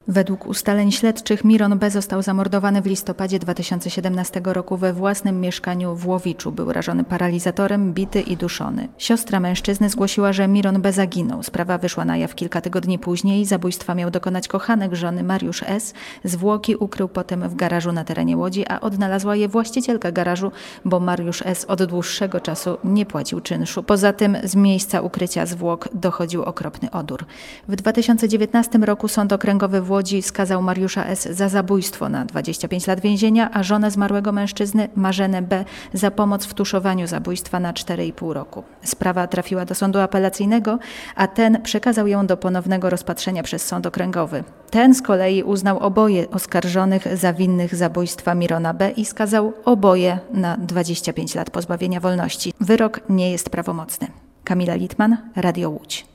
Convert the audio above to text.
Według ustaleń śledczych Miron B. został zamordowany w listopadzie 2017 roku we własnym mieszkaniu w Łowiczu. Był rażony paralizatorem, bity i duszony. Siostra mężczyzny zgłosiła, że Miron B. zaginął. Sprawa wyszła na jaw kilka tygodni później. Zabójstwa miał dokonać kochanek żony Mariusz S. Zwłoki ukrył potem w garażu na terenie Łodzi, a odnalazła je właścicielka garażu, bo Mariusz S. od dłuższego czasu nie płacił czynszu. Poza tym z miejsca ukrycia zwłok dochodził okropny odór. W 2019 roku Sąd Okręgowy w Łodzi skazał Mariusza S. za zabójstwo na 25 lat więzienia, a żonę zmarłego mężczyzny, Marzenę B., za pomoc w tuszowaniu zabójstwa na 4,5 roku. Sprawa trafiła do sądu apelacyjnego, a ten przekazał ją do ponownego rozpatrzenia przez Sąd Okręgowy. Ten z kolei uznał oboje oskarżonych za winnych zabójstwa Mirona B. i skazał oboje na 25 lat pozbawienia wolności. Wyrok nie jest prawomocny. Kamila Litman, Radio Łódź.